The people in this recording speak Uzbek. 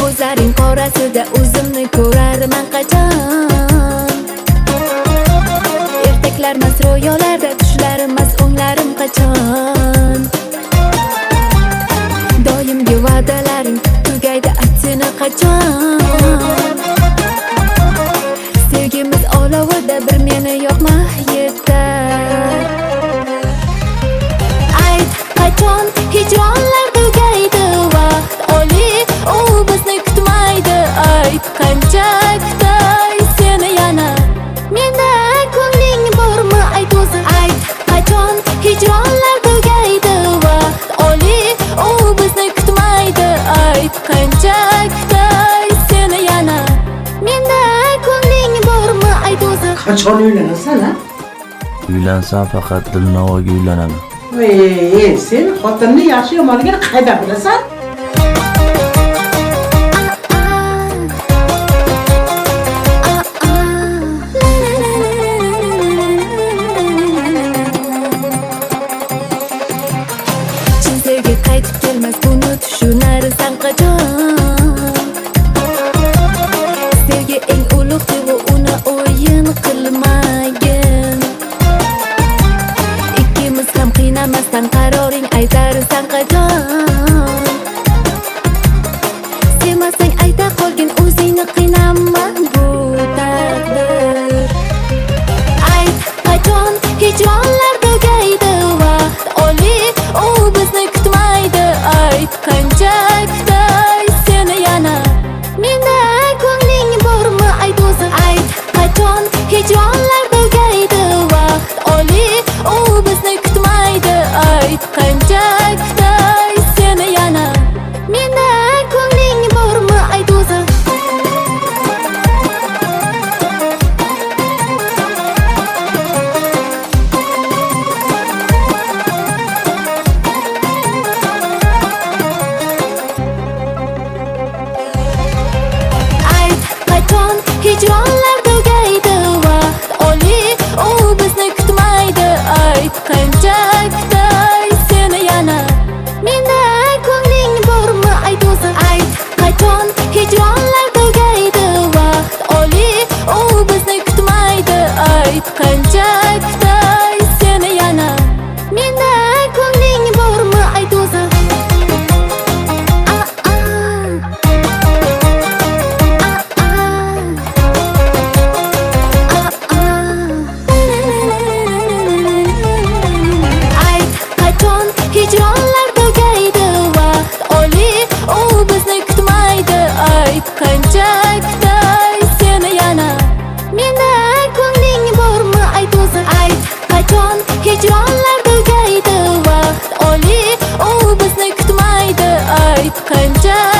ko'zlaring qorasida o'zimni ko'rarman qachon. Ertaklarmas ro'yolarda, tushlarimmas o'nglarim qachon. Doimgi va'dalaring tugaydi, aytsana qachon. Sevgimiz olovida bir meni yoqmaydi. Ayt qachon hijronlar tugaydi, vaqt oli u bizni kutmaydi. Ayt qancha kutay seni yana, menda ko'ngling bormi ayt o'zi. Ayt qachon hijronlar tugaydi, vaqt oli u bizni kutmaydi. Ayt qancha kutay seni yana, menda ko'ngling bormi ayt o'zi. Qachon uylanasan ha? Uylansam faqat Dilnovaga uylanaman. Sen xotinni yaxshi yomonligini qayda bilasan? Chin sevgi qaytib kelmas, buni tushunarsan qachon. Sevgi eng ulug' tuyg'u, uni o'yin qilmagin. Ikkimiz ham qiynamasdan qaroring aytarsan qachon. Sevmasang ayta qolgin, o'zingni qiynama, bu taqdir. Ayt qachon hijronlar tugaydi, vaqt oli u bizni kutmaydi. Ayt qancha kutay seni yana, menda ko'ngling bormi ayt o'zi. Ayt qachon hijronlar tugaydi, vaqt oli u bizni kutmaydi. Ayt qancha kutay seni yana, menda ko'ngling bormi ayt o'zi. Ayt qachon hijronlar tugaydi, vaqt oli u bizni kutmaydi. Ayt qancha kutay seni yana, menda ko'ngling bormi ayt o'zi. Ayt qachon hijronlar tugaydi, vaqt oli u bizni kutmaydi. Ayt qancha kutay seni yana, menda ko'ngling bormi ayt o'zi. Ayt qachon hijronlar tugaydi, vaqt oli u bizni kutmaydi. Ayt qancha kutay seni yana, menda ko'ngling bormi ayt o'zi. Ayt qachon hijronlar tugaydi, vaqt oli u bizni kutmaydi. Ayt qancha